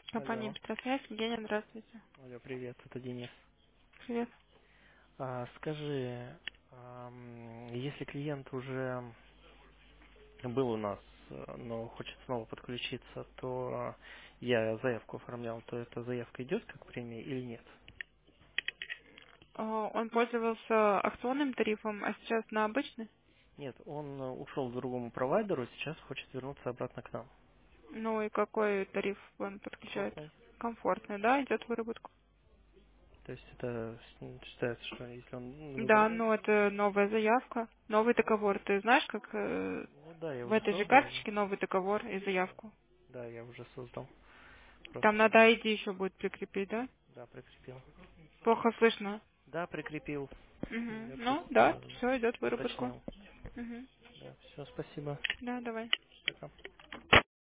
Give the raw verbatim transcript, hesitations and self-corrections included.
Компания Алло. Петросвязь. Евгения, здравствуйте. Алло, привет, это Денис. Привет. А, скажи, ам, если клиент уже был у нас, э, но хочет снова подключиться, то я заявку оформлял, то эта заявка идет как премия или нет? А, Он пользовался акционным тарифом, а сейчас на обычный? Нет, он э, ушел к другому провайдеру, сейчас хочет вернуться обратно к нам. Ну и какой тариф он подключает? Комфортный. Комфортный, да, идет в выработку? То есть это с- считается, что если он Да, выбрал... ну это новая заявка, новый договор. Ты знаешь, как э, Ну да, я в уже этой же создал уже. карточке новый договор и заявку? Да, я уже создал. Там Просто, надо ай ди еще будет прикрепить, да? да, прикрепил. Плохо слышно. Да, прикрепил. Угу. Я Ну, просто да, э, все идет в выработку. уточнял. Угу. Да, все, спасибо. Да, давай. Пока.